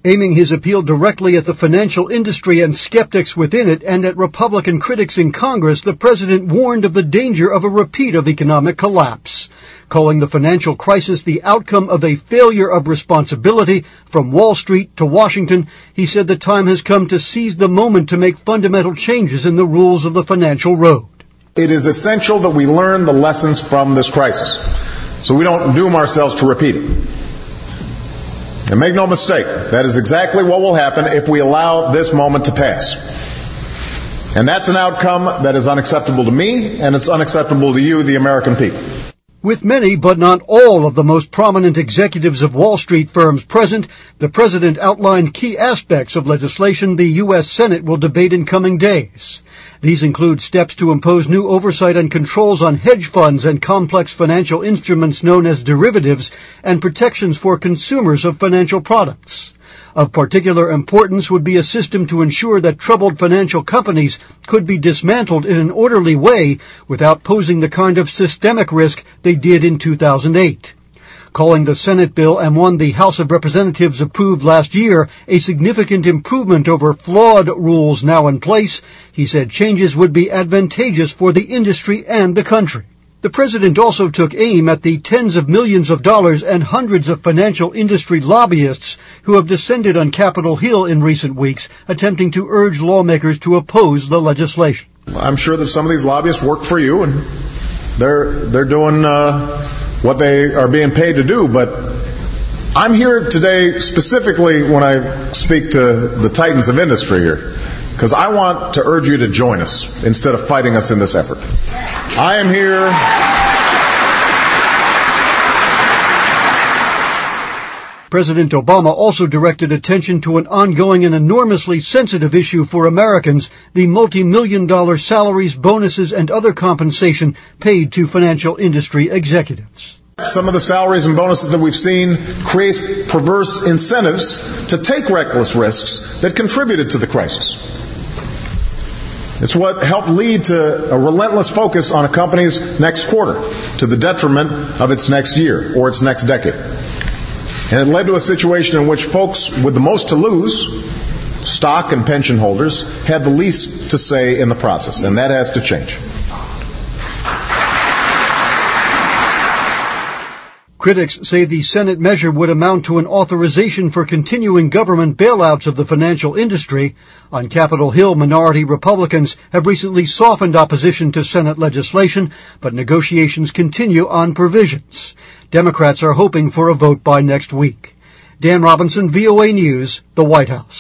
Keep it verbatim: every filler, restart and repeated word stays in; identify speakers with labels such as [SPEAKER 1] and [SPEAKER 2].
[SPEAKER 1] Aiming his appeal directly at the financial industry and skeptics within it and at Republican critics in Congress, the president warned of the danger of a repeat of economic collapse. Calling the financial crisis the outcome of a failure of responsibility from Wall Street to Washington, he said the time has come to seize the moment to make fundamental changes in the rules of the financial road.
[SPEAKER 2] It is essential that we learn the lessons from this crisis, so we don't doom ourselves to repeat it. And make no mistake, that is exactly what will happen if we allow this moment to pass. And that's an outcome that is unacceptable to me, and it's unacceptable to you, the American people.
[SPEAKER 1] With many, but not all, of the most prominent executives of Wall Street firms present, the president outlined key aspects of legislation the U S Senate will debate in coming days. These include steps to impose new oversight and controls on hedge funds and complex financial instruments known as derivatives, and protections for consumers of financial products. Of particular importance would be a system to ensure that troubled financial companies could be dismantled in an orderly way without posing the kind of systemic risk they did in two thousand eight. Calling the Senate bill and one the House of Representatives approved last year a significant improvement over flawed rules now in place, he said changes would be advantageous for the industry and the country. The president also took aim at the tens of millions of dollars and hundreds of financial industry lobbyists who have descended on Capitol Hill in recent weeks, attempting to urge lawmakers to oppose the legislation.
[SPEAKER 2] I'm sure that some of these lobbyists work for you, and they're they're doing uh, what they are being paid to do. But I'm here today specifically when I speak to the titans of industry here, because I want to urge you to join us instead of fighting us in this effort. I am here.
[SPEAKER 1] President Obama also directed attention to an ongoing and enormously sensitive issue for Americans, the multi-million dollar salaries, bonuses, and other compensation paid to financial industry executives.
[SPEAKER 2] Some of the salaries and bonuses that we've seen create perverse incentives to take reckless risks that contributed to the crisis. It's what helped lead to a relentless focus on a company's next quarter, to the detriment of its next year or its next decade. And it led to a situation in which folks with the most to lose, stock and pension holders, had the least to say in the process, and that has to change.
[SPEAKER 1] Critics say the Senate measure would amount to an authorization for continuing government bailouts of the financial industry. On Capitol Hill, minority Republicans have recently softened opposition to Senate legislation, but negotiations continue on provisions. Democrats are hoping for a vote by next week. Dan Robinson, V O A News, the White House.